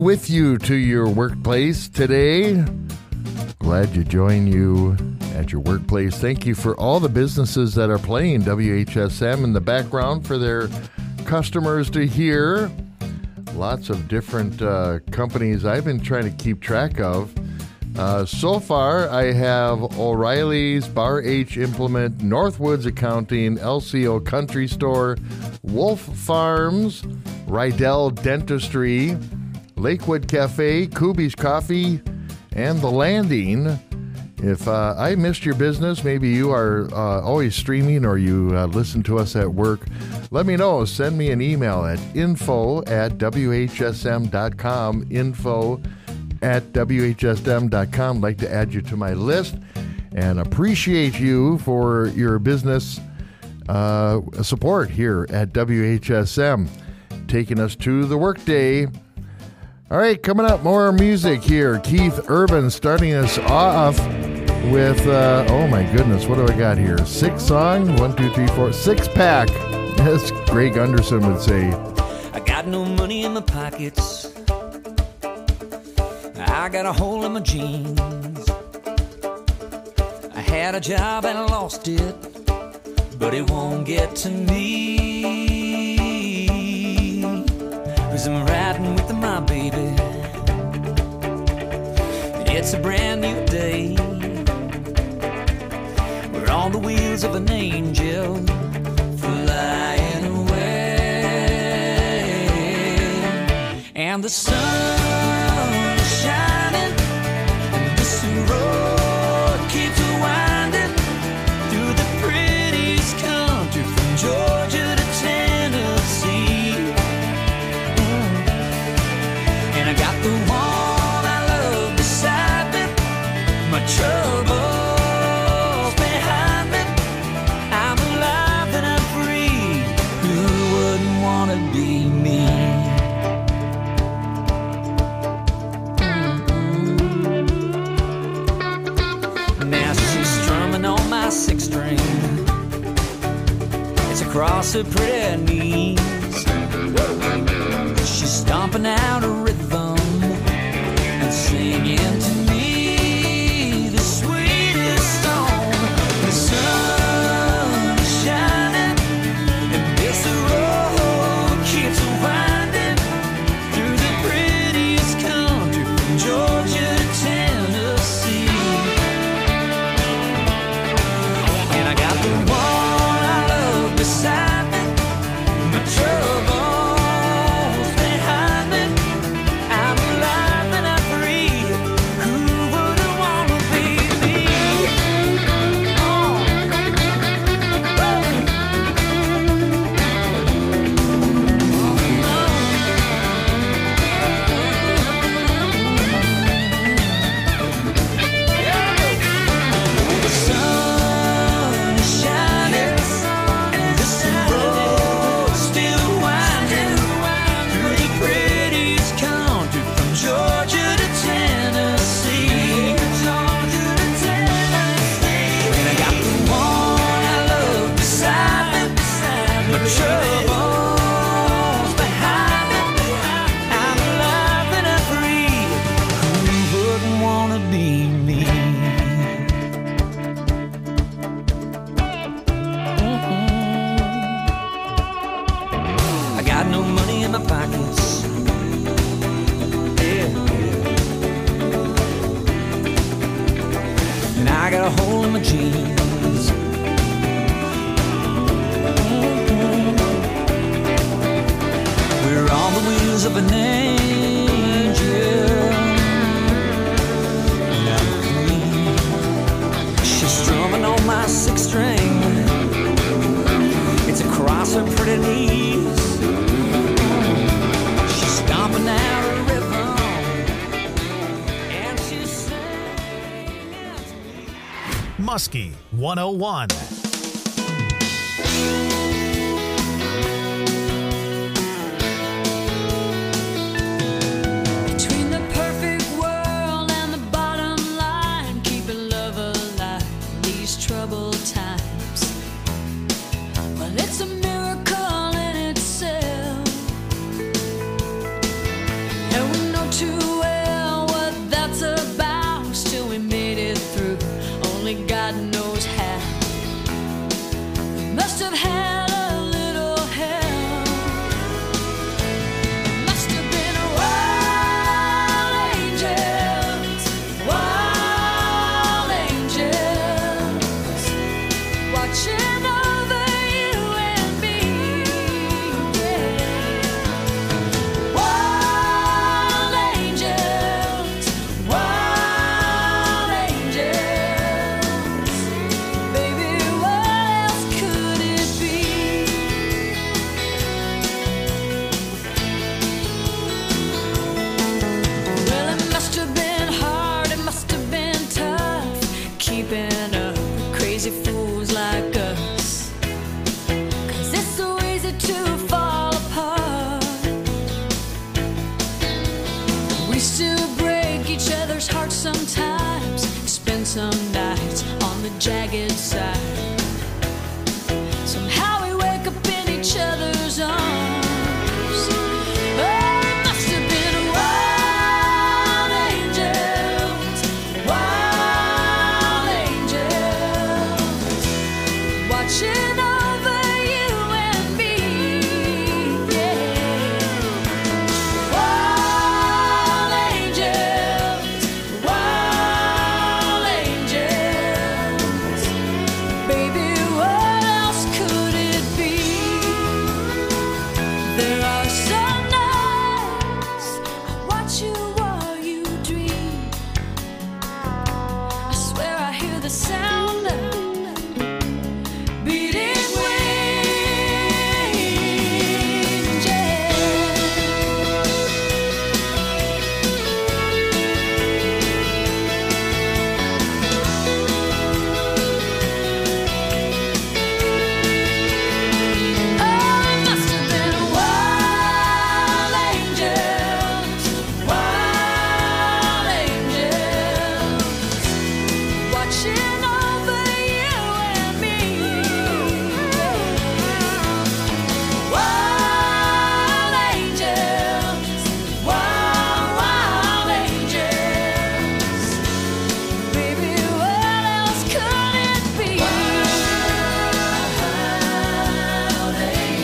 With you to your workplace today. Glad to join you at your workplace. Thank you for all the businesses that are playing WHSM in the background for their customers to hear. Lots of different companies I've been trying to keep track of. So far, I have O'Reilly's, Bar H Implement, Northwoods Accounting, LCO Country Store, Wolf Farms, Rydell Dentistry, Lakewood Cafe, Kubi's Coffee, and The Landing. If I missed your business, maybe you are always streaming or you listen to us at work, let me know. Send me an email at info@whsm.com, info@whsm.com. I'd like to add you to my list and appreciate you for your business support here at WHSM, taking us to the workday. All right, coming up, more music here. Keith Urban starting us off with, oh my goodness, what do I got here? 6 song, 1, 2, 3, 4, 6-pack, as Greg Anderson would say. I got no money in my pockets. I got a hole in my jeans. I had a job and I lost it, but it won't get to me. 'Cause I'm riding with my baby. It's a brand new day. We're on the wheels of an angel flying away. And the sun is shining, and this road keeps winding through the prettiest country from Georgia to Tennessee. And I got the one I love beside me, my troubles behind me. I'm alive and I'm free. Who wouldn't want to be me? Now she's strumming on my 6-string. It's across her pretty knees. She's stomping out a rhythm and singing to me the sweetest song. The sun is shining and this road keeps winding through the prettiest country from Georgia to Tennessee. And I got the one I love beside me, my trouble behind me. I'm alive and I'm free. Who wouldn't want to be me? Oh. The sun is shining and this road still winding through the prettiest country from Georgia to Tennessee. And I got the one I love beside me, my troubles behind me. I'm alive and I'm free. Who wouldn't want to be me? I got no money in my pockets. Yeah. And I got a hole in my jeans. We're on the wheels of an angel. She's strumming on my 6-string. It's across her pretty knees. She's stomping out a rhythm, and she's singing to me. Muskie 101. Between the perfect world and the bottom line, keeping love alive in these troubled times. Well, it's a miracle in itself. And with no still break each other's hearts sometimes, spend some nights on the jagged side. Somehow we wake up in each other's arms. Oh, it must have been wild angels, watching over you and me. Yeah. Wild angels, baby, what else could it be? There are some nights I watch you while you dream. I swear I hear the sound of beating wings. Yeah. Oh, it must have been wild angels, watching over you and me. Wild angels, baby, what else could it be? Wild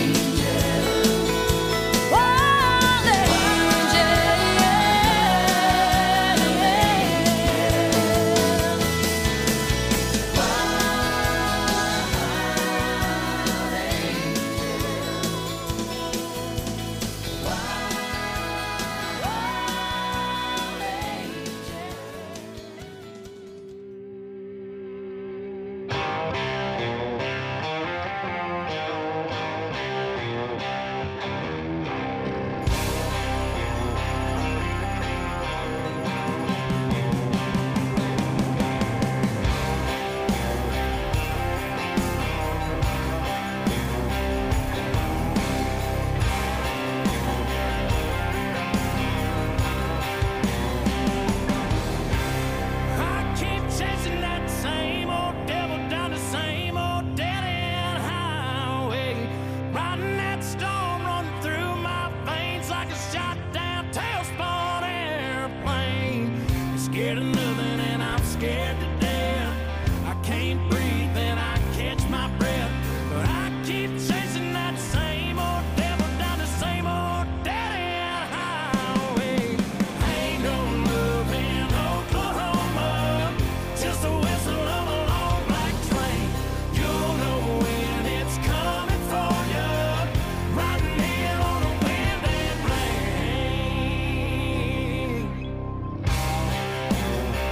I keep chasing that same old devil down the same old dead-end highway, riding that storm running through my veins like a shot-down tailspun airplane. I'm scared of nothing and I'm scared to death. I can't breathe and I catch my breath, but I keep chasing that same old devil down the same old dead-end highway. Ain't no love in Oklahoma, just the whistle of a long black train. You'll know when it's coming for you, riding in on a wind and rain.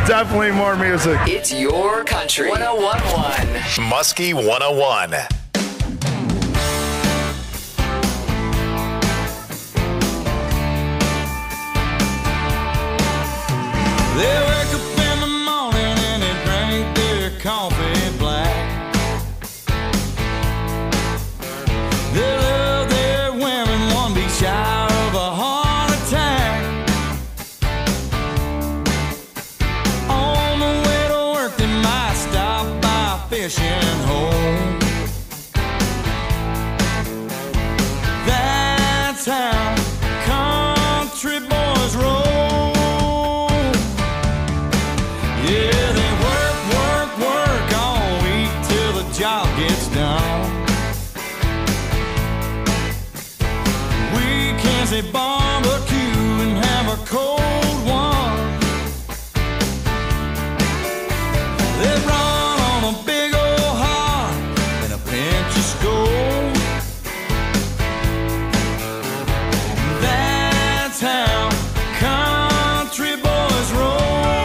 Definitely more music. It's your country. 101.1. Muskie 101. They wake up in the morning and they drink their coffee black. They love their women, one be shy of a heart attack. On the way to work they might stop by a fishing hole. That's how country boys roll. Yeah, they work all week till the job gets done. Weekends they barbecue and have a cold one. They run on a big old heart and a pinch of Skol. That's how country boys roll.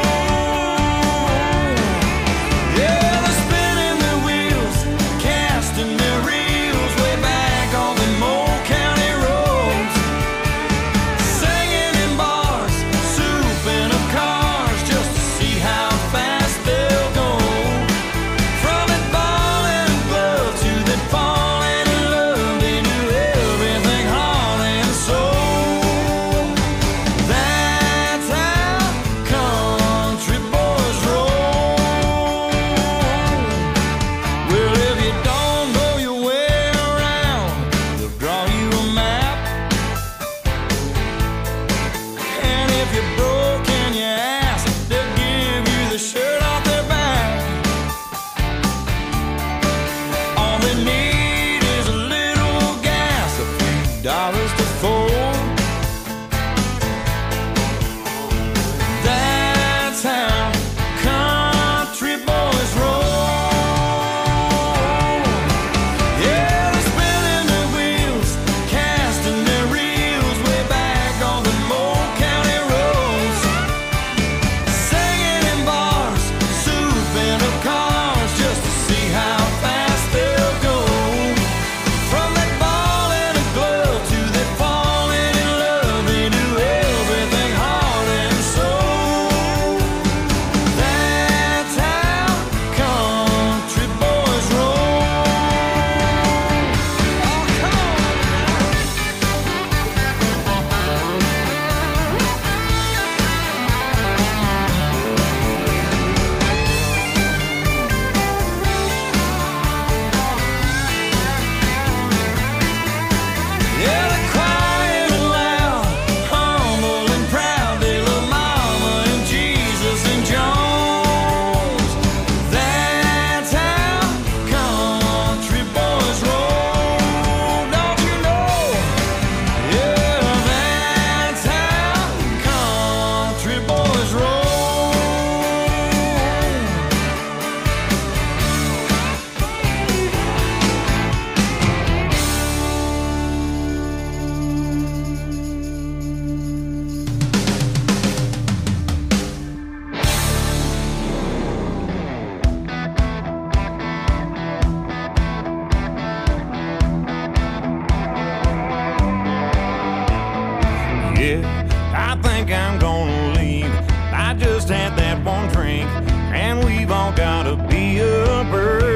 I think I'm gonna leave. I just had that one drink, and we've all gotta be up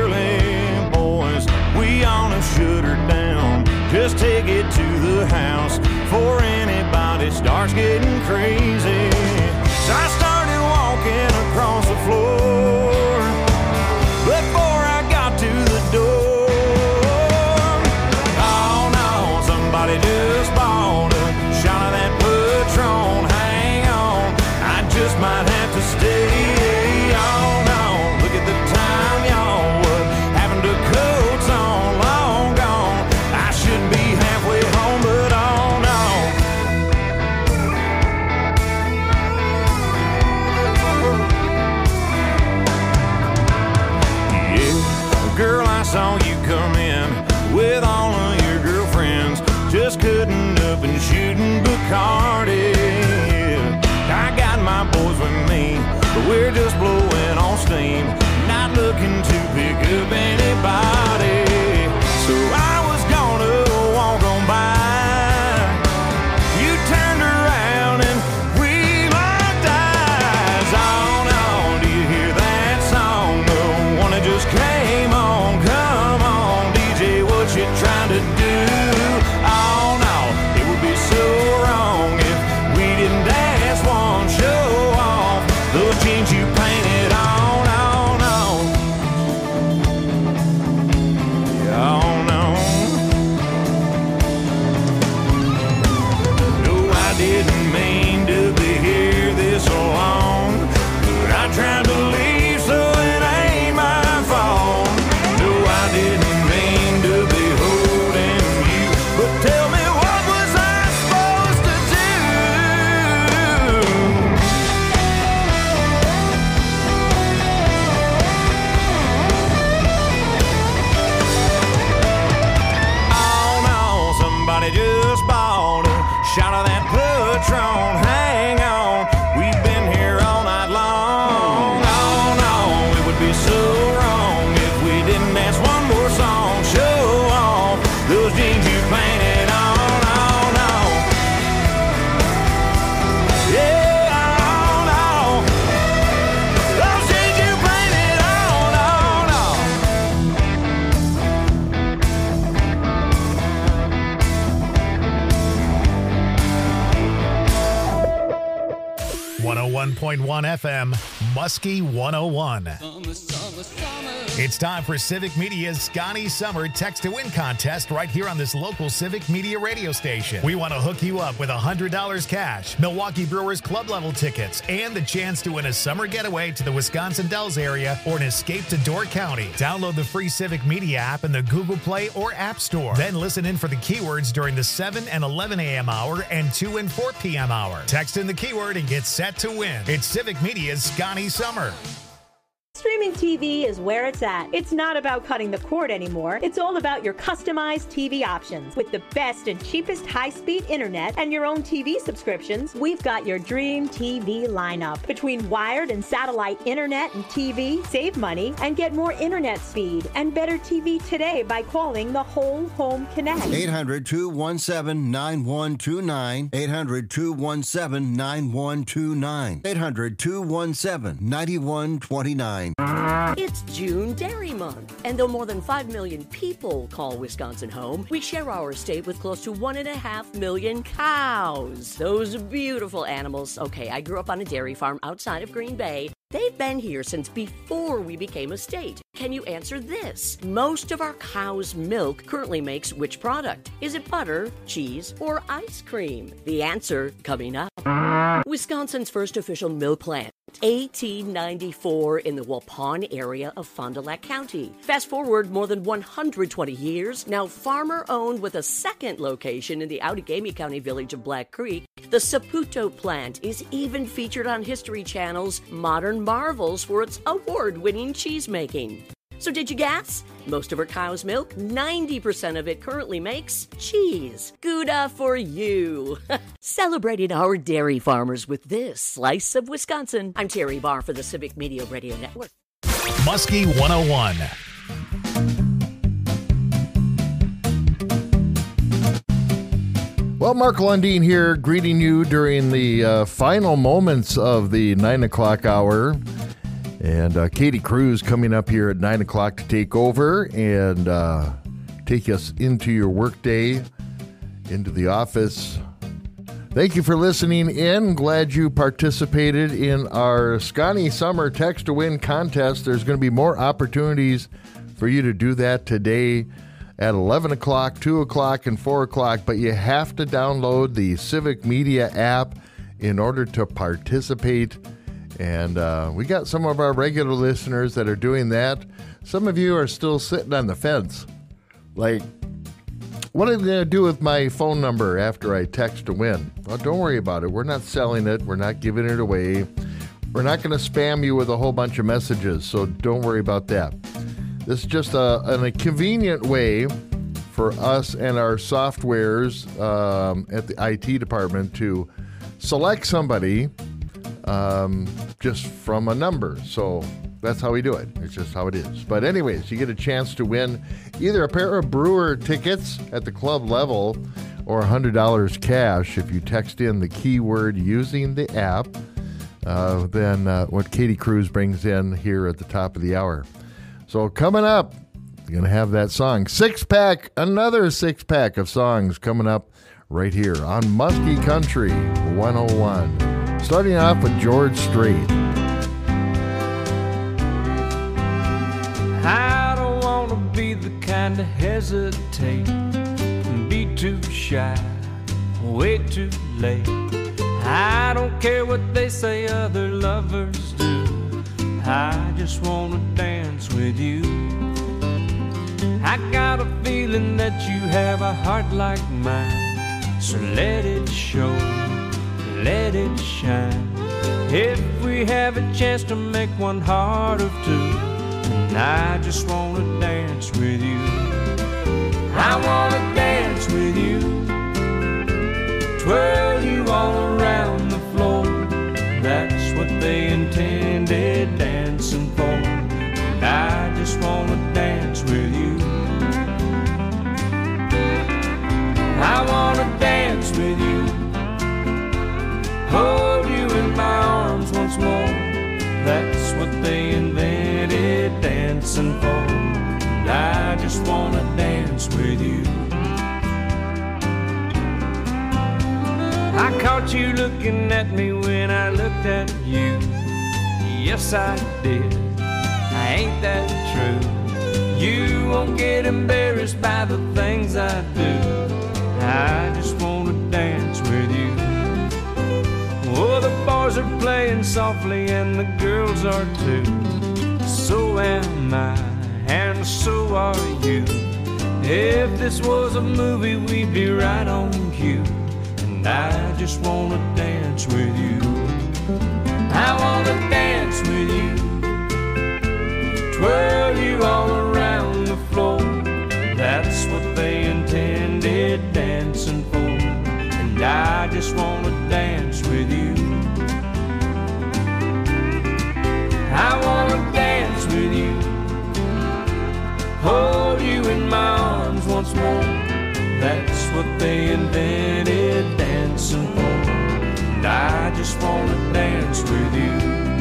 early, boys. We ought to shut her down. Just take it to the house before anybody starts getting crazy. So I started walking across the floor before I got to the door. Oh no, somebody just bought a shot of that Patron. Hang on, I just might have to stay. Oh no, look at the time, y'all. What happened to coats on? Long gone. I should be halfway home, but oh no. Yeah, girl, I saw you come in with all of your girlfriends, just cutting up and shooting Bacardi. I got my boys with me, but we're just shot of that Patron. Hang on, we've been here all night long. Oh no, it would be so wrong if we didn't dance one more song. Show off those jeans you painted on. Oh no, yeah, oh no, those jeans you painted on. Oh no. 101.1 FM, Muskie 101. It's time for Civic Media's Scotty Summer Text to Win contest right here on this local Civic Media radio station. We want to hook you up with $100 cash, Milwaukee Brewers club level tickets, and the chance to win a summer getaway to the Wisconsin Dells area or an escape to Door County. Download the free Civic Media app in the Google Play or App Store. Then listen in for the keywords during the 7 and 11 a.m. hour and 2 and 4 p.m. hour. Text in the keyword and get set to win. It's Civic Media's Scotty Summer. Streaming TV is where it's at. It's not about cutting the cord anymore. It's all about your customized TV options. With the best and cheapest high-speed internet and your own TV subscriptions, we've got your dream TV lineup. Between wired and satellite internet and TV, save money and get more internet speed and better TV today by calling the Whole Home Connect. 800-217-9129. 800-217-9129. 800-217-9129. It's June Dairy Month, and though more than 5 million people call Wisconsin home, we share our state with close to 1.5 million cows. Those beautiful animals. Okay, I grew up on a dairy farm outside of Green Bay. They've been here since before we became a state. Can you answer this? Most of our cow's milk currently makes which product? Is it butter, cheese, or ice cream? The answer coming up. Wisconsin's first official milk plant. 1894 in the Waupun area of Fond du Lac County. Fast forward more than 120 years, now farmer-owned with a second location in the Outagamie County village of Black Creek, the Saputo plant is even featured on History Channel's Modern Marvels for its award-winning cheese-making. So did you guess? Most of our cow's milk, 90% of it currently makes cheese. Gouda for you. Celebrating our dairy farmers with this slice of Wisconsin. I'm Terry Barr for the Civic Media Radio Network. Muskie 101. Well, Mark Lundeen here, greeting you during the final moments of the 9 o'clock hour. And Katie Cruz coming up here at 9 o'clock to take over and take us into your workday, into the office. Thank you for listening in. Glad you participated in our Scotty Summer Text to Win contest. There's going to be more opportunities for you to do that today at 11 o'clock, 2 o'clock, and 4 o'clock. But you have to download the Civic Media app in order to participate. And we got some of our regular listeners that are doing that. Some of you are still sitting on the fence. Like, what am I going to do with my phone number after I text to win? Well, don't worry about it. We're not selling it. We're not giving it away. We're not going to spam you with a whole bunch of messages, so don't worry about that. This is just a convenient way for us and our softwares at the IT department to select somebody just from a number. So that's how we do it. It's just how it is. But anyways, you get a chance to win either a pair of Brewer tickets at the club level or $100 cash if you text in the keyword using the app. Then what Katie Cruz brings in here at the top of the hour. So coming up, you're going to have that song. Another six-pack of songs coming up right here on Muskie Country 101. Starting off with George Strait. I don't want to be the kind to hesitate and be too shy, way too late. I don't care what they say other lovers do. I just want to dance with you. I got a feeling that you have a heart like mine, so let it show. Let it shine. If we have a chance to make one heart of two, and I just want to dance with you. I want to dance with you. Twirl I caught you looking at me when I looked at you. Yes, I did. Ain't that true? You won't get embarrassed by the things I do. I just wanna dance with you. Oh, the boys are playing softly and the girls are too. So am I, and so are you. If this was a movie, we'd be right on cue. And I just wanna dance with you. I wanna dance with you, twirl you all around the floor. That's what they intended dancing for. And I just wanna dance with you. I wanna dance with you, hold you in my arms once more. That's what they invented dancing for. And I just wanna dance with you.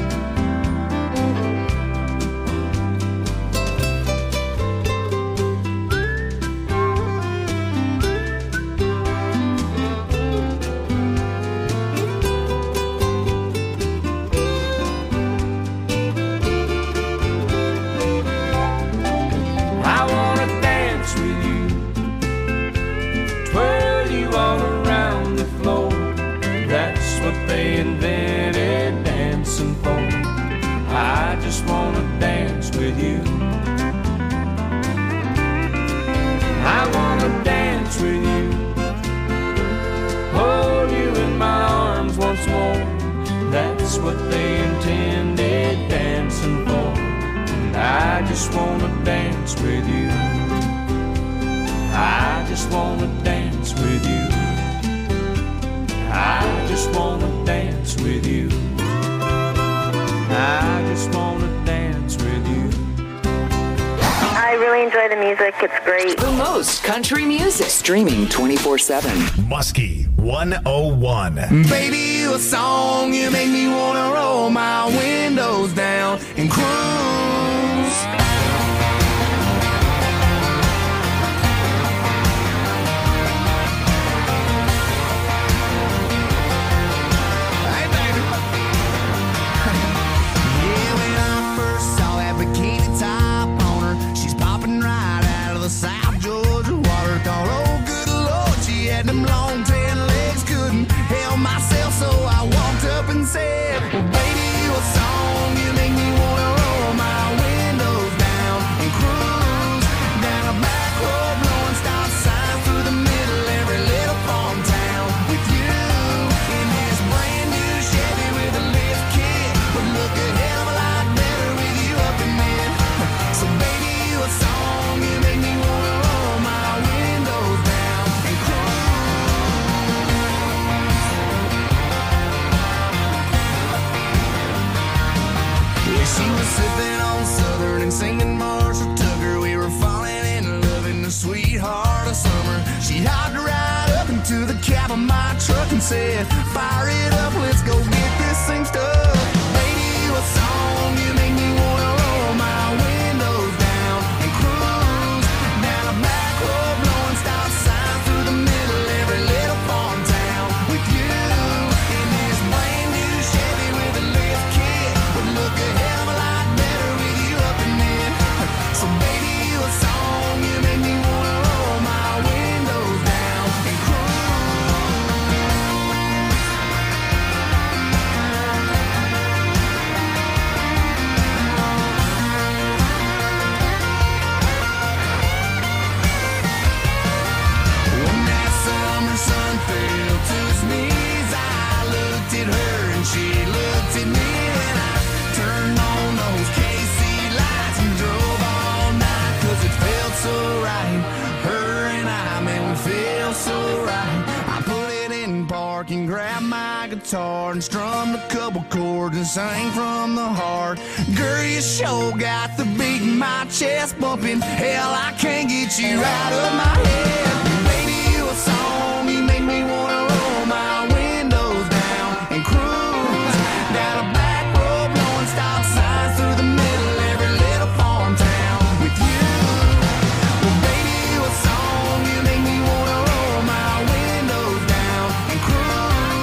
What they intended dancing for. And I just wanna dance with you. I just wanna dance with you. I just wanna dance with you. I just wanna dance with you. I really enjoy the music. It's great. The most country music. Streaming 24/7. Muskie 101. Baby, you a song, you make me wanna roll my windows down and cruise. Hey, baby. Yeah, when I first saw that bikini top on her, she's popping right out of the South Georgia water. Thought, oh, good Lord, she had them long tan legs, couldn't help myself, so I walked up and said, well, baby, you a song, you make me wanna roll my windows down and cruise down a back road, blowing stop signs through the middle every little farm town with you in this brand new Chevy with a lift kit. Would look a hell of a lot better with you up in it. So baby, you a song, you make me wanna roll my windows down and she was sipping on Southern and singing Marshall Tucker. We were falling in love in the sweetheart of summer. She hopped right up into the cab of my truck and said, fire it up, let's go get this thing stuck. Baby, you a song, you make me wanna roll my windows down and cruise down a back road, blowing stop signs through the middle every little farm town with you in this brand new Chevy with a lift kit. Would look a hell of a lot better with you up in it. So baby, you a song, you make me wanna roll my windows down and when that summer sun fell to his knees, I looked at her and she looked at me, and I turned on those KC lights and drove all night, 'cause it felt so right. Her and I, man, we feel so right. I put it in park and grabbed my guitar and strummed a couple chords and sang from the heart. Girl, you sure got the beat in my chest bumping. Hell, I can't get you out of my head. Baby, you a song, you make me wanna roll my windows down and cruise down a back road, blowing stop signs through the middle every little farm town with you. Well, baby, you a song, you make me wanna roll my windows down and cruise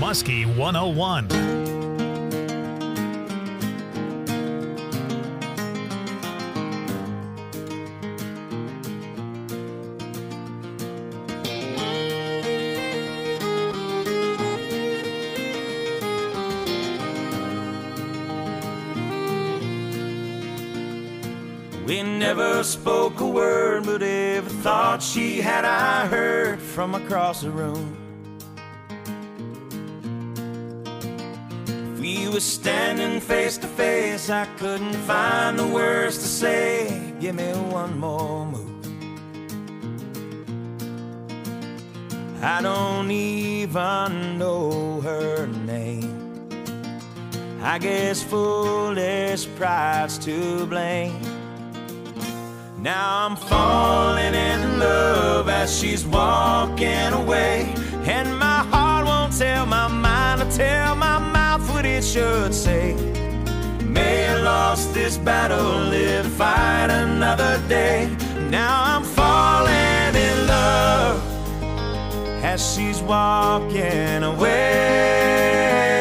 Muskie 101. We never spoke a word, but every thought she had I heard from across the room. If we were standing face to face, I couldn't find the words to say. Give me one more move. I don't even know her name. I guess foolish pride's to blame. Now I'm falling in love as she's walking away, and my heart won't tell my mind or tell my mouth what it should say. May have lost this battle, live to fight another day. Now I'm falling in love as she's walking away.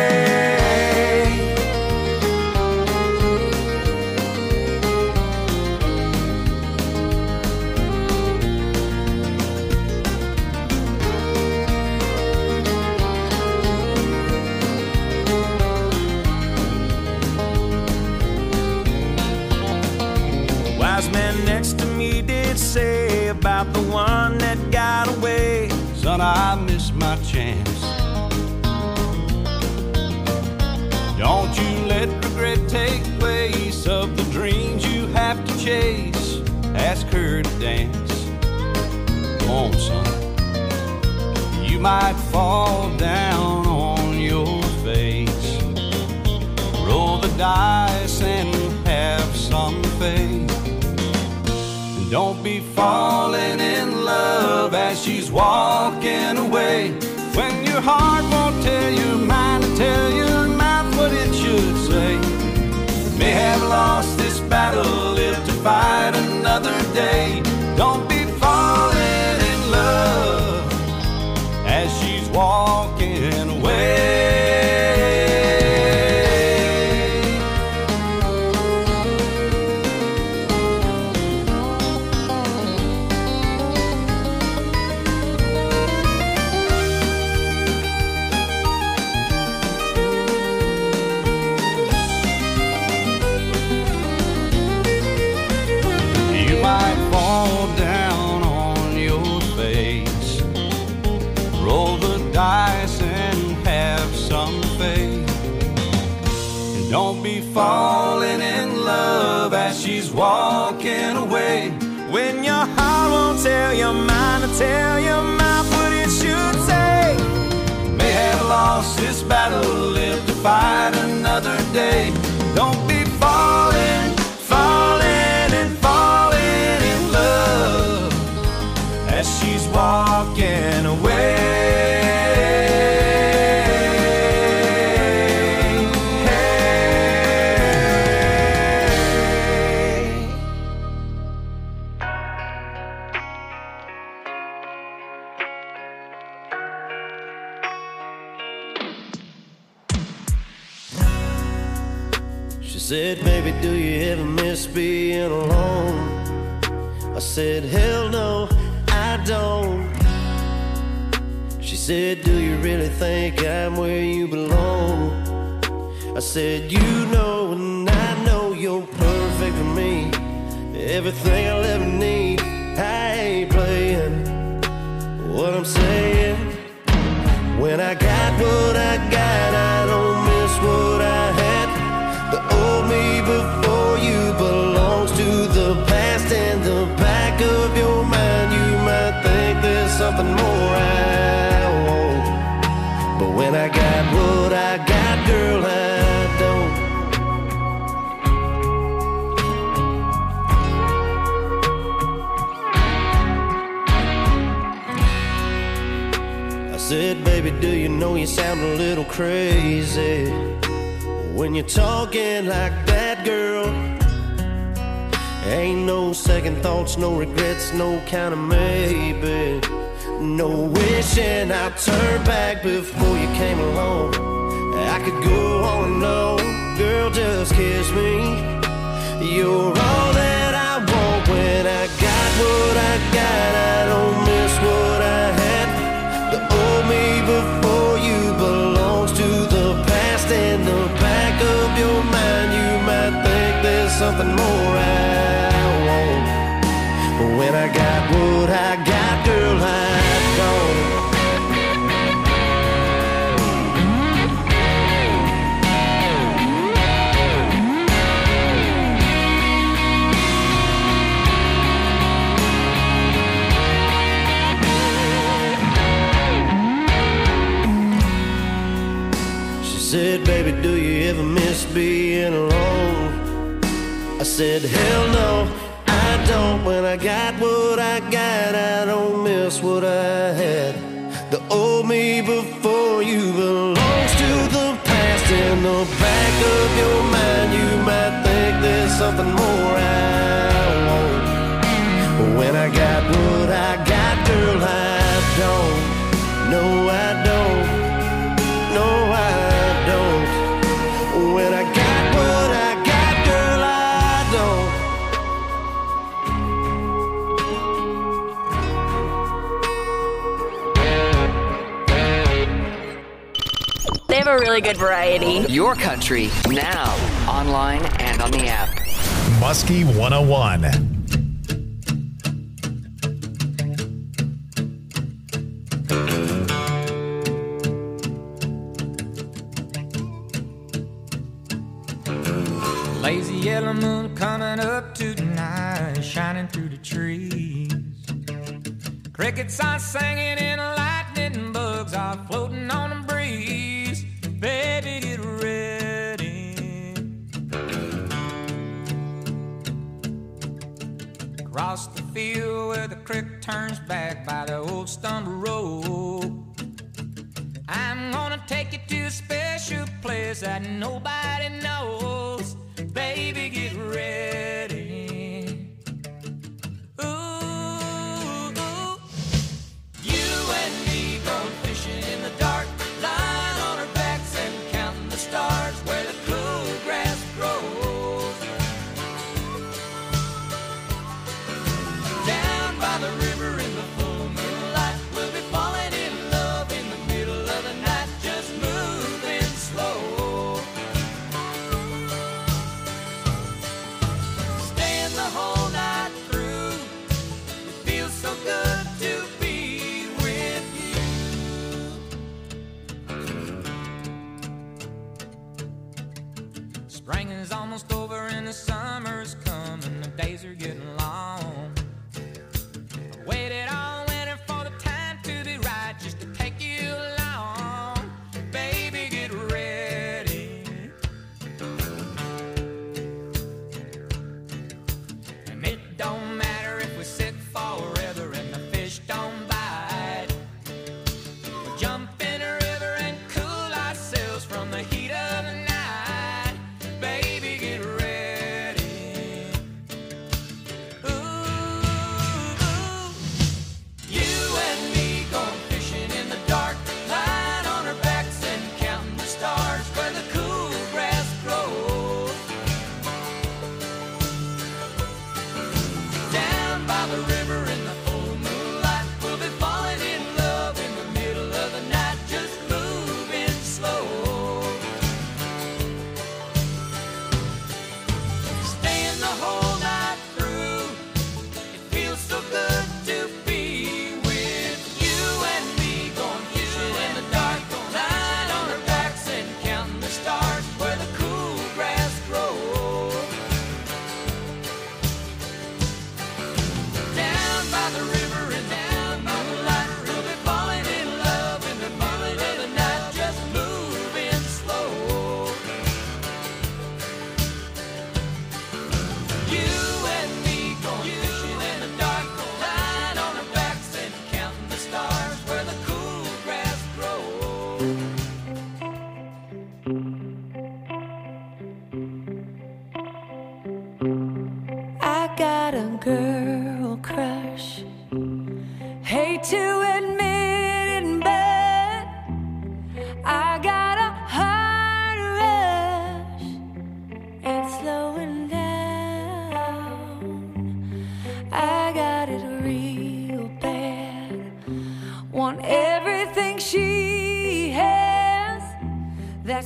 Wise man next to me did say about the one that got away. Son, I missed my chance. Don't you let regret take place of the dreams you have to chase. Ask her to dance. Come on, son. You might fall down on your face. Roll the dice and have some faith. Don't be falling in love as she's walking away, when your heart won't tell your mind to tell your mouth what it should say. May have lost this battle, live to fight another day. Don't be falling in love as she's walking away. Don't be falling in love as she's walking away, when your heart won't tell your mind to tell your mouth what it should say. May have lost this battle, live to fight another day. Don't be falling, falling and falling in love as she's walking away. Said, baby, do you ever miss being alone? I said, hell no, I don't. She said, do you really think I'm where you belong? I said, you know and I know you're perfect for me. Everything I'll ever need. I ain't playing what I'm saying. When I got what I got, I don't miss what I had. The old me before you belongs to the past. In the back of your mind, you might think there's something more I want. But when I got what I got, girl, I don't. I said, baby, do you know you sound a little crazy when you're talking like that, girl? Ain't no second thoughts, no regrets, no kind of maybe. No wishing I turned back before you came along. I could go on and on, girl, just kiss me. You're all that I want. When I got what I got, I don't miss what I had. The old me before you belongs to the past. In the back of your mind, you might think there's something more I want. But when I got what I got, girl, I don't. Said, baby, do you ever miss being alone? I said, hell no, I don't. When I got what I got, I don't miss what I had. The old me before you belongs to the past. In the back of your mind, you might think there's something more I want. But when I got what I got, girl, I don't. No, I don't. No, I don't. When I got what I got, girl, I don't. They have a really good variety. Your country, now, online and on the app. Muskie 101. Lazy yellow moon coming up tonight, shining through the trees. Crickets are singing and lightning bugs are floating on the breeze. Baby, get ready. Across the field where the creek turns back by the old stone road, I'm gonna take you to a special place that nobody knows. Baby, get ready. Ooh, you and me going fishing in the dark, lying on our backs and counting the stars where the cool grass grows. Down by the river in the full moonlight, we'll be falling in love in the middle of the night, just moving slow. The whole night through, it feels so good to be with you. Spring is almost over and the summer's coming, the days are getting long. I waited all winter for the time to be right, just to take you along. Baby, get ready. Don't matter if we sit forever and the fish don't bite. We'll jump in a river and cool ourselves from the heat of the night. Baby, get ready. Ooh, you and me going fishing in the dark, lying on our backs and counting the stars where the cool grass grows. Down by the river in the full moonlight, we'll be falling in love in the middle of the night, just moving slow. Staying the whole night through, it feels so good to be with you and me going fishing in the dark, lying on our backs and counting the stars where the cool grass grows. Down by the river and down by the light, we'll be falling in love in the middle of the night, just moving slow. You and me going fishing in the dark, lying on our backs and counting the stars where the cool grass grows. I got a girl crush. Hate to admit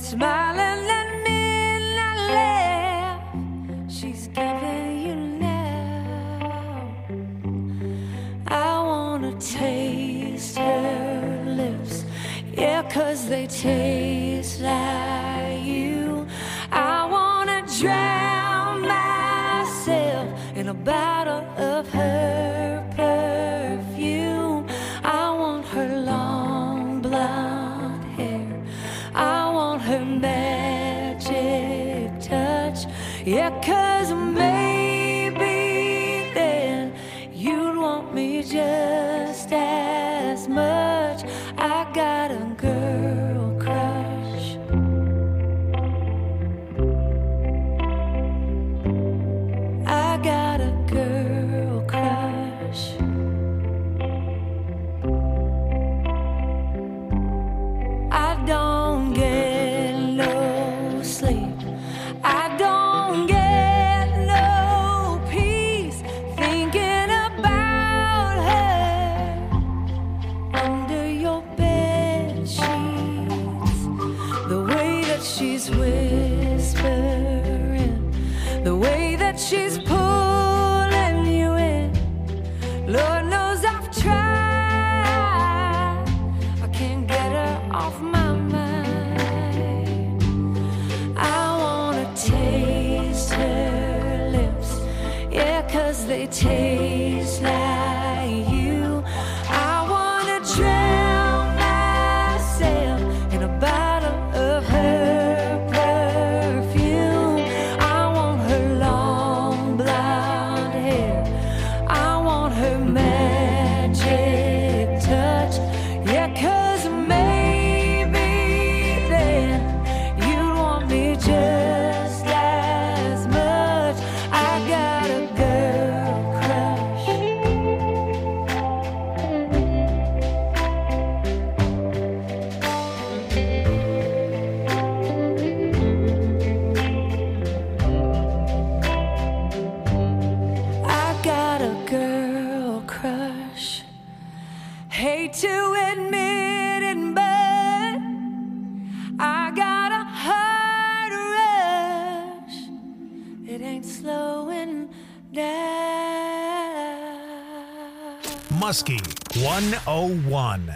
smiling at me and I laugh. She's giving you now. I wanna taste her lips, yeah, 'cause they taste like you. I wanna drown myself in a bottle of her perfume. I want her long blonde hair, I want her magic touch, yeah, 'cause maybe then you'd want me just as much. I got a girl crush. I got a girl crush. I don't get no sleep. I don't get no peace thinking about her under your bed sheets. The way that she's whispering, the way that she's pulling you in. Lord knows I've tried. I can't get her off my mind. I wanna taste her lips, yeah, 'cause they taste like you. I wanna drown myself in a bottle of her perfume. I want her long blonde hair, I want her magic touch, yeah, 'cause maybe then you'd want me just as much. I got a girl crush. I got a girl crush. Hate to admit it, but I got a heart rush. It ain't slowing down. Muskie 101.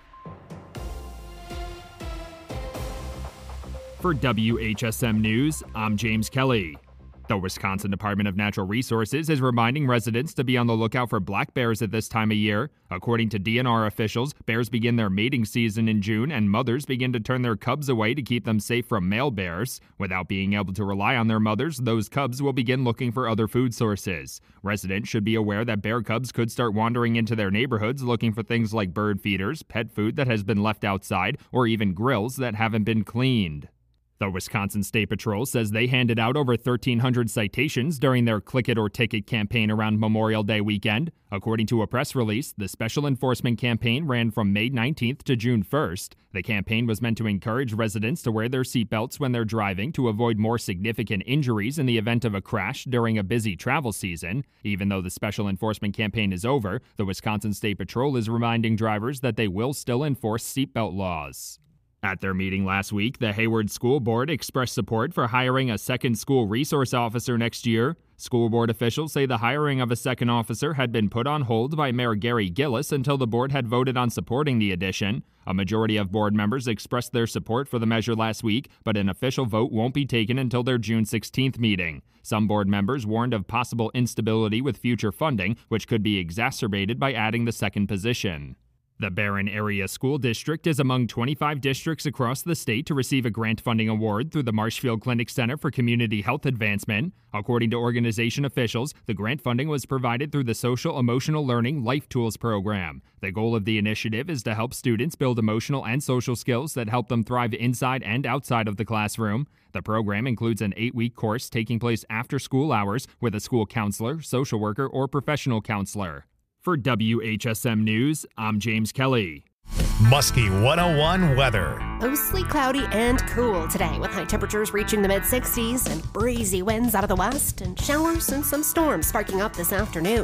For WHSM News, I'm James Kelly. The Wisconsin Department of Natural Resources is reminding residents to be on the lookout for black bears at this time of year. According to DNR officials, bears begin their mating season in June, and mothers begin to turn their cubs away to keep them safe from male bears. Without being able to rely on their mothers, those cubs will begin looking for other food sources. Residents should be aware that bear cubs could start wandering into their neighborhoods looking for things like bird feeders, pet food that has been left outside, or even grills that haven't been cleaned. The Wisconsin State Patrol says they handed out over 1,300 citations during their Click It or Ticket campaign around Memorial Day weekend. According to a press release, the Special Enforcement Campaign ran from May 19th to June 1st. The campaign was meant to encourage residents to wear their seatbelts when they're driving to avoid more significant injuries in the event of a crash during a busy travel season. Even though the Special Enforcement Campaign is over, the Wisconsin State Patrol is reminding drivers that they will still enforce seatbelt laws. At their meeting last week, the Hayward School Board expressed support for hiring a second school resource officer next year. School board officials say the hiring of a second officer had been put on hold by Mayor Gary Gillis until the board had voted on supporting the addition. A majority of board members expressed their support for the measure last week, but an official vote won't be taken until their June 16th meeting. Some board members warned of possible instability with future funding, which could be exacerbated by adding the second position. The Barron Area School District is among 25 districts across the state to receive a grant funding award through the Marshfield Clinic Center for Community Health Advancement. According to organization officials, the grant funding was provided through the Social Emotional Learning Life Tools program. The goal of the initiative is to help students build emotional and social skills that help them thrive inside and outside of the classroom. The program includes an 8-week course taking place after school hours with a school counselor, social worker, or professional counselor. For WHSM News, I'm James Kelly. Muskie 101 weather. Mostly cloudy and cool today, with high temperatures reaching the mid-60s and breezy winds out of the west and showers and some storms sparking up this afternoon.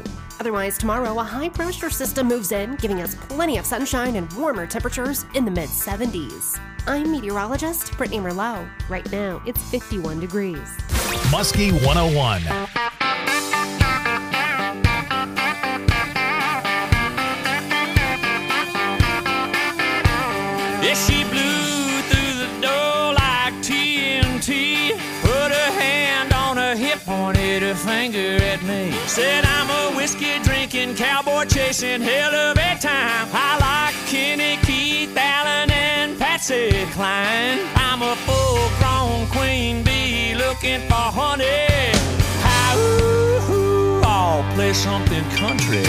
Otherwise, tomorrow, a high pressure system moves in, giving us plenty of sunshine and warmer temperatures in the mid-70s. I'm meteorologist Brittany Merlot. Right now, it's 51 degrees. Muskie 101. Yeah, she blew through the door like TNT. Put her hand on her hip, pointed her finger at me. Said I'm a whiskey drinking, cowboy chasing hell of a time. I like Kenny, Keith, Allen, and Patsy Cline. I'm a full-grown queen bee looking for honey. How, I'll play something country.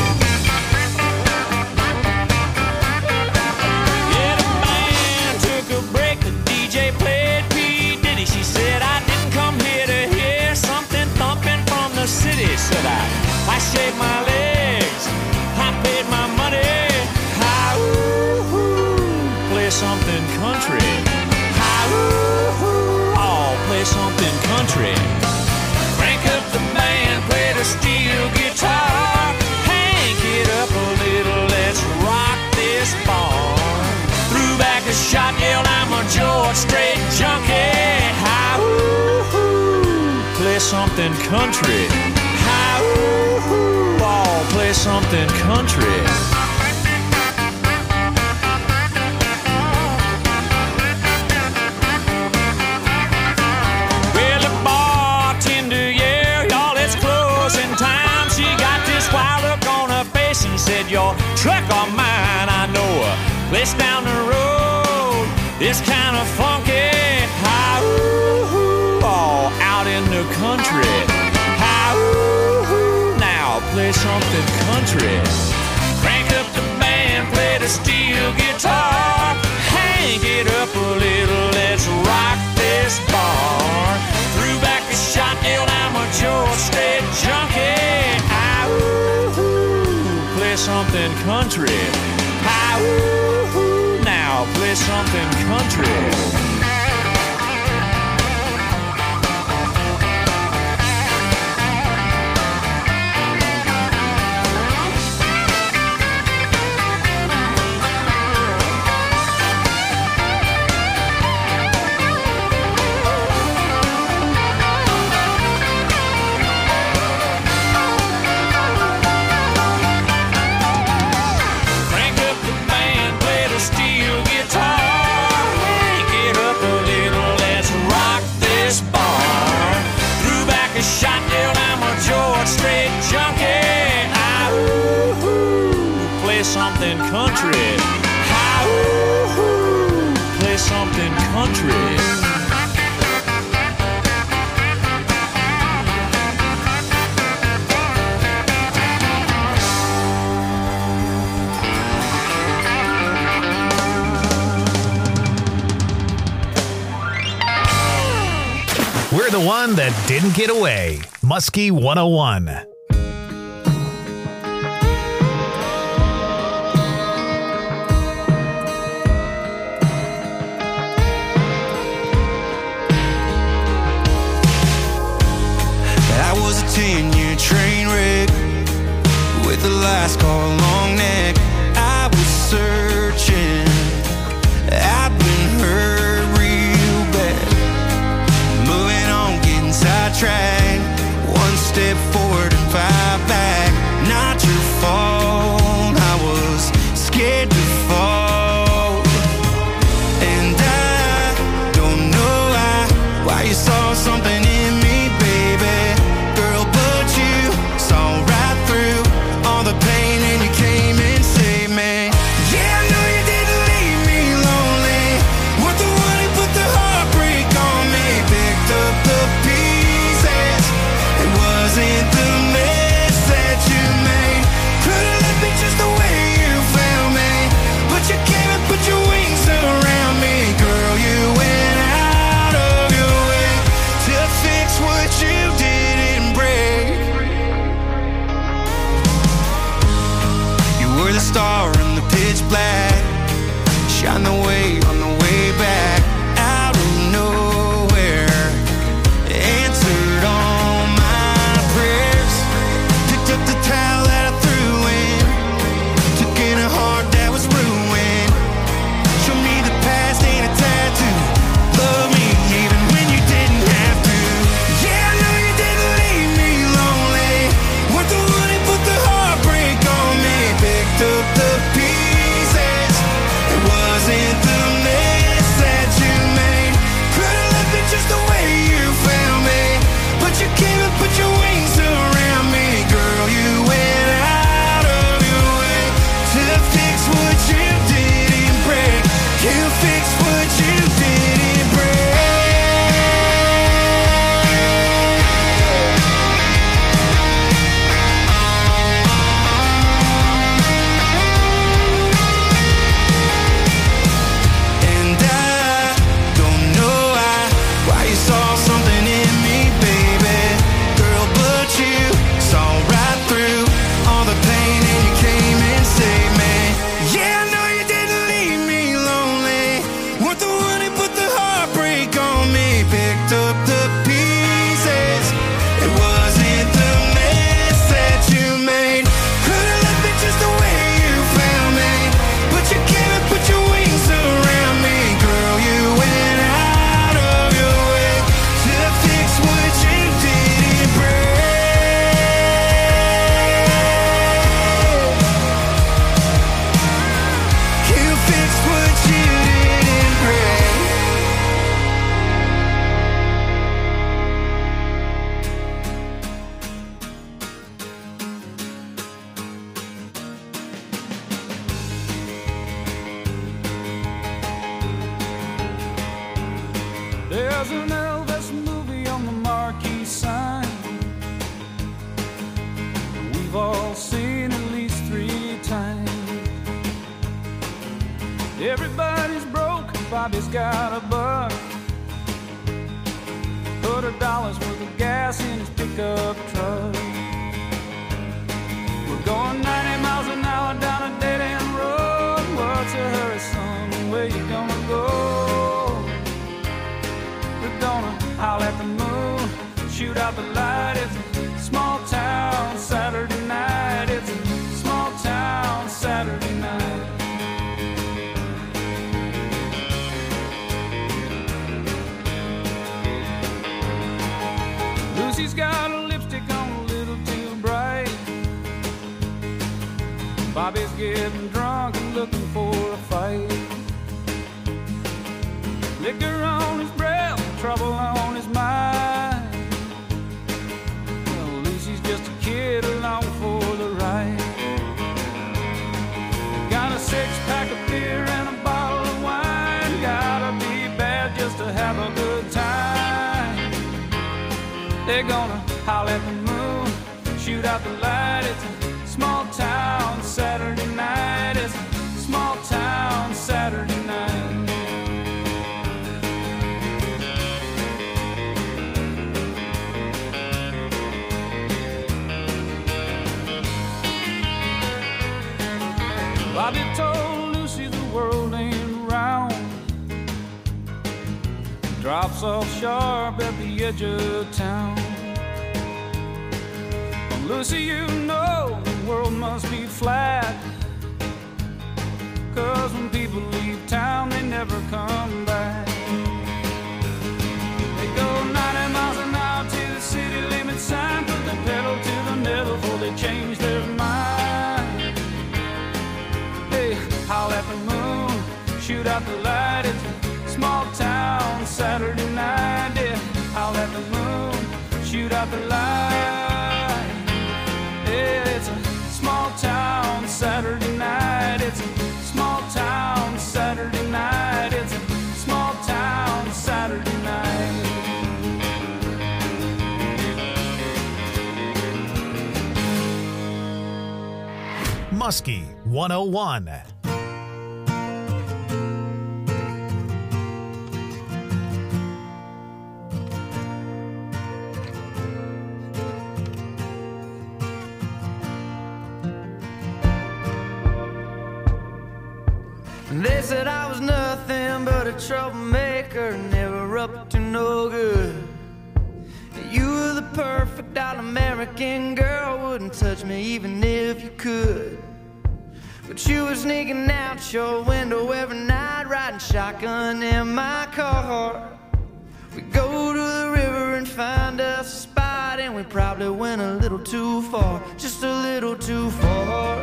Played P. Diddy. She said I didn't come here to hear something thumping from the city. Said I shaved my legs, I paid my money. Hi, play something country. Hi, oh, play something country. Crank up the band, play the steel guitar. Hank it up a little, let's rock this bar. Threw back a shot, yelled I'm a George Strait junkie. Hi, play something country. Hi, ball, play something country. Well, the bartender, yeah, y'all, it's closing time. She got this wild look on her face and said, your truck or mine, I know a place down the road. It's kind of funky. Hi, all out in the country. Hi, now play something country. Crank up the band, play the steel guitar. Hang it up a little, let's rock this bar. Threw back a shot, yelled I'm a George Strait junkie. Hi, play something country. Hi, now play something country. Something country. How play something country. We're the one that didn't get away. Muskie 101. Train wreck with the last call long neck. I was searching, I've been hurt real bad. Moving on, getting sidetracked. One step forward and 5 back. Not your fault, I was scared to fall. And I don't know why you saw something in me, baby. Girl, but you saw right through all the pain and you came and saved me. Yeah, I know you didn't leave me lonely. Weren't the one who put the heartbreak on me. Picked up the pieces. It wasn't the man. There's an Elvis movie on the marquee sign. We've all seen at least 3 times. Everybody's broke, Bobby's got a buck. Put $1 worth of gas in his pickup truck. We're going 90 miles an hour down a dead-end road. What's a hurry, son? Where you gonna go? We're gonna howl at the moon, shoot out the light. It's a small town Saturday night. It's a small town Saturday night. Lucy's got a lipstick on a little too bright. Bobby's getting drunk and looking for a fight. Liquor on his breath, trouble on his mind. Well, Lucy's just a kid along for the ride. Got a 6-pack of beer and a bottle of wine. Gotta be bad just to have a good time. They're gonna howl at the moon, shoot out the light. It's a small town Saturday night. It's a small town Saturday night. Bobby told Lucy the world ain't round. Drops off sharp at the edge of town. Well, Lucy, you know the world must be flat. 'Cause when people leave town, they never come back. They go 90 miles an hour to the city limit sign. Put the pedal to the metal before they change their mind. They howl at the moon, shoot out the light. It's a small town Saturday night. Yeah, howl at the moon, shoot out the light. Yeah, it's a small town Saturday night. It's a small town Saturday night. It's a small town Saturday night. Muskie 101. They said I was nothing but a troublemaker, never up to no good. You were the perfect all-American girl, wouldn't touch me even if you could. But you were sneaking out your window every night, riding shotgun in my car. We go to the river and find us a spot, and we probably went a little too far, just a little too far.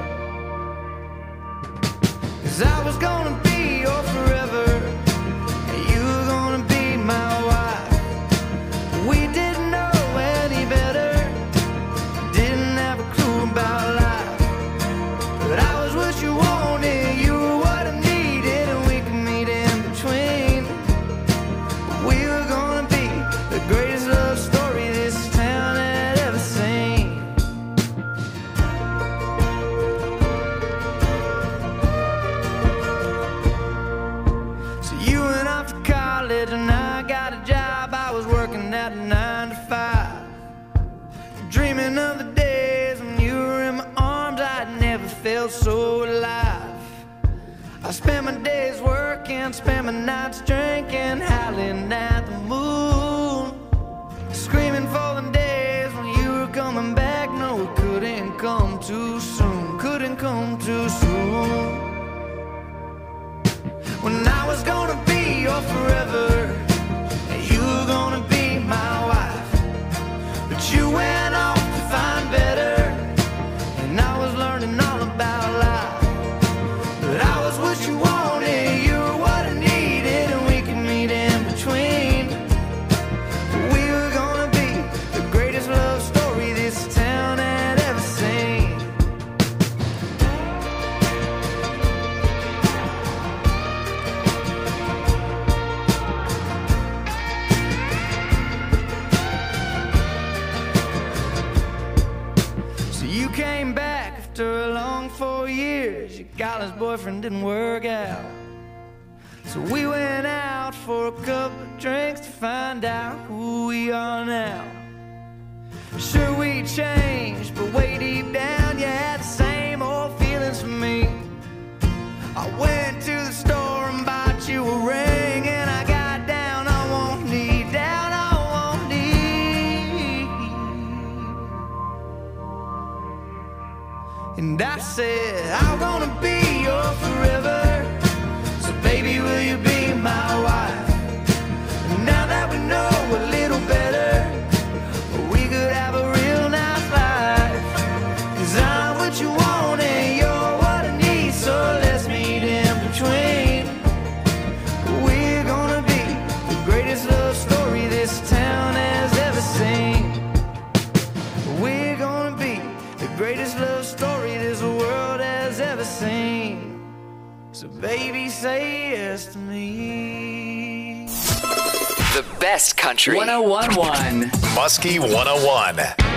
'Cause I was gonna be your forever, and you were gonna be my wife. We didn't know any better, didn't have a clue about life. But I was what you wanted, you were what I needed, and we could meet in between. We were gonna be the greatest love story this town had ever seen. So you went off to college and I got a job. I was working at 9 to 5, dreaming of the days when you were in my arms. I'd never felt so alive. I spent my days working, spent my nights drinking, howling at the moon, screaming for the days when you were coming back. No, it couldn't come too soon, couldn't come too soon. When I was gonna be your forever, and you were gonna be my wife. But you went off to find better, and I was learning all about life. But I was what you wanted, you were what I needed, and we could meet in between. We were gonna be the greatest love story this town had ever seen. came back after a long 4 years. Your college boyfriend didn't work out. So we went out for a couple of drinks to find out who we are now. Sure, we changed, but way deep down, you had the same old feelings for me. I went to the store and bought you a ring, and I got down on one knee, down on one knee. And I said, I'm gonna be your forever. So baby, will you be my wife? And now that we know a little better, we could have a real nice life. 'Cause I'm what you want and you're what I need, so let's meet in between. We're gonna be the greatest love story this town has ever seen. We're gonna be the greatest love story this world has ever seen. So baby, say yes to me. The best country. 101.1. Muskie 101.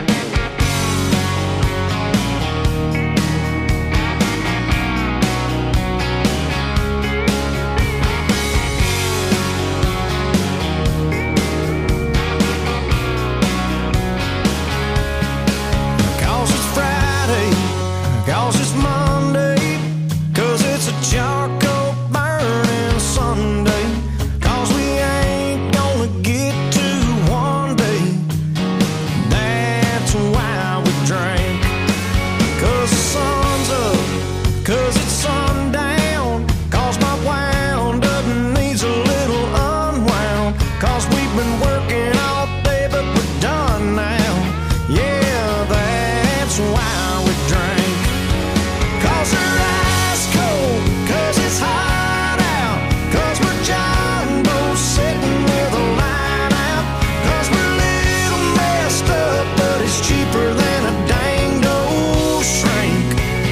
Cause it's Friday, cause it's Monday, cause it's a charcoal burning Sunday, cause we ain't gonna get to one day. That's why we drink. Cause the sun's up, cause it's sundown, cause my wound up needs a little unwound, cause we've been working all day but we're done now. Yeah, that's why we drink. Cause they're ice cold, cause it's hot out, cause we're jumbo sitting with a line out, cause we're a little messed up, but it's cheaper than a danged old shrink.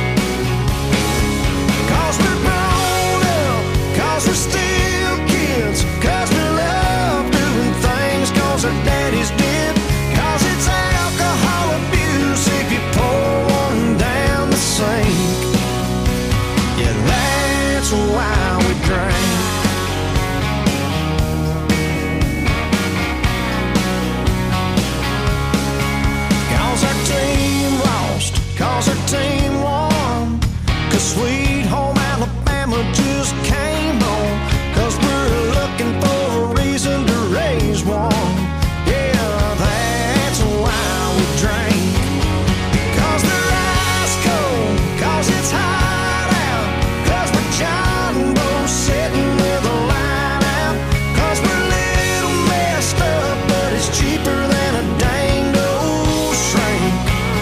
Cause we're grown up, cause we're still kids, cause we love doing things cause our daddies did, cause it's alcohol abuse if you pour one down the sink. Yeah, that's why we drink. Cause our team lost, cause our team won, cause Sweet Home Alabama just came on, cause we're looking for a reason to raise one. Yeah, that's why we drink. Cause they're ice cold, cause it's hot out, cause we're jumbo sitting with a line out, cause we're a little messed up, but it's cheaper than a danged old shrink.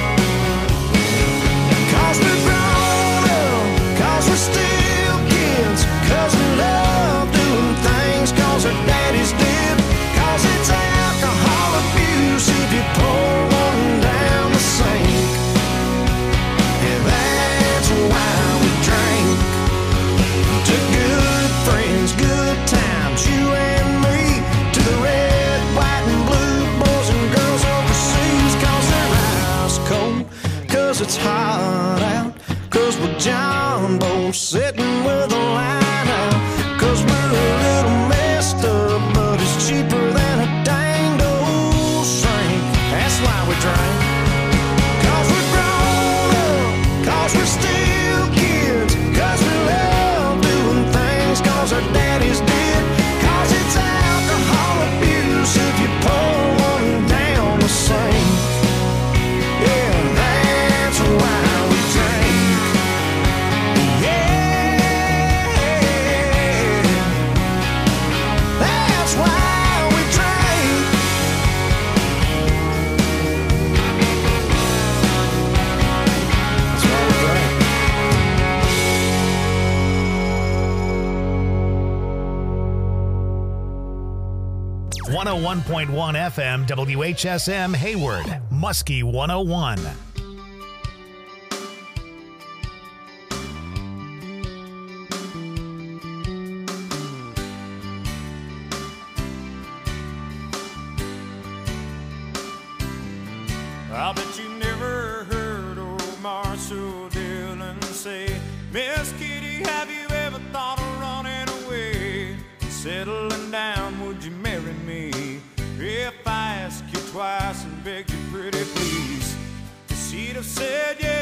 Cause we're grown up, cause we're still kids, cause we love doing things cause our daddies did, cause it's alcohol abuse if you pour one down the sink. Yeah, that's why we drink. To good friends, good times, you and me, to the red, white, and blue boys and girls overseas, cause they're ice cold, cause it's hot out, cause we're jumbo sitting with a line out, cause we're a little messed up, but it's cheaper than a danged old shrink. That's why we drink. Cause we're grown up, cause we're still kids, cause we love doing things cause our daddies did, cause it's alcohol abuse if you pour one down the sink. Yeah, that's why we drink. Yeah, that's why we drink. That's why we drink. 101.1 FM WHSM Hayward, Muskie 101. I bet you never heard old settling down, would you marry me? If I ask you twice and beg you pretty please, she'd have said yes.